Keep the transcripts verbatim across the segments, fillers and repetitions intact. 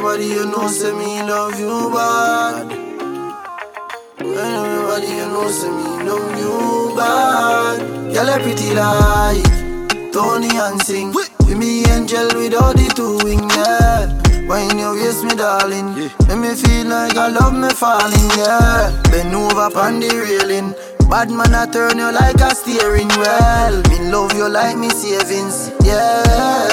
everybody you know say me love you bad. When everybody you know say me love you bad. Girl, you pretty like Tony and sing. With me angel without the two wing, yeah. When you waist me darling, yeah. Make me feel like I love me falling, yeah. Bend over upon the railing. Bad man I turn you like a steering wheel. Me love you like me savings, yeah,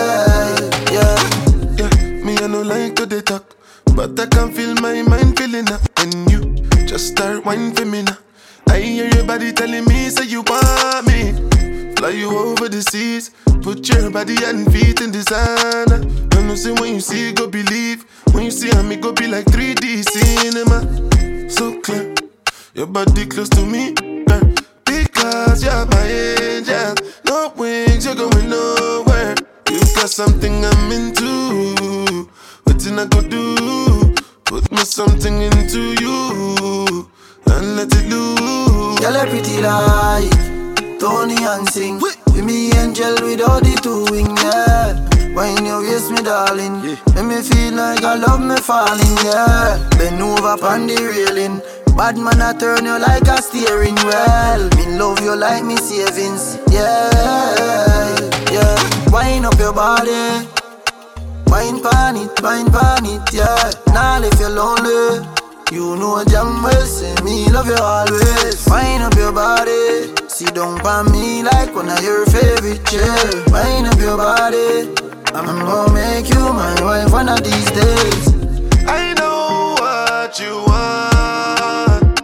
yeah. Yeah, me I no like to dey talk, but I can feel my mind feeling up. And you just start whining for me now. I hear your body telling me say you want me. Fly you over the seas, put your body and feet in designer. I know say when you see go believe, when you see me go be like three D cinema. So clear, your body close to me, girl, because you're my angel. No wings, you're going nowhere. You got something I'm into. What I go do? Put me something into you and let it loose. Girl, you pretty like Tony and sing. With me angel without the two wing, yeah. When you waist me darling, yeah. Make me feel like I love me falling, yeah. Bend over upon the railing. Bad man I turn you like a steering wheel. Me love you like me savings, yeah, yeah. Wind up your body, wine pan it, wine pan it, yeah. Now if you're lonely, you know damn well say me love you always. Wind up your body, sit down on me like one of your favorite chairs. Wind up your body, I'm gonna make you my wife one of these days. I know what you want,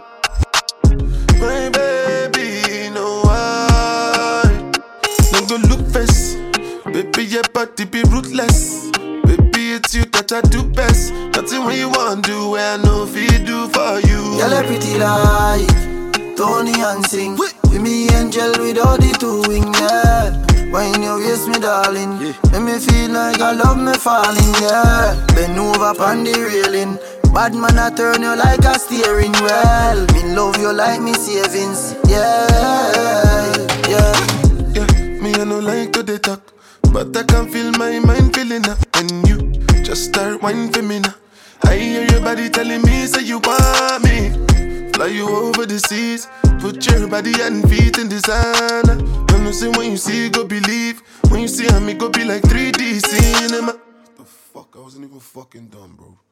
my baby, no why. No go look face, baby your body be ruthless. Baby it's you that I do best. Nothing when you want do, I know if you do for you. Girl, you pretty like Tony and sing. With me angel without the two wing, yeah. When you waist me darling, yeah. Make me feel like I love me falling, yeah. Bend over upon the railing. Bad man I turn you like a steering wheel. Me love you like me savings, yeah, yeah. Yeah, me I no like to dey talk, but I can feel my mind feeling up. And you just start whining for me now. I hear your body telling me say you want me. Fly you over the seas, put your body and feet in designer. I know say when you see go believe, when you see me go be like three D cinema. The fuck, I wasn't even fucking dumb, bro.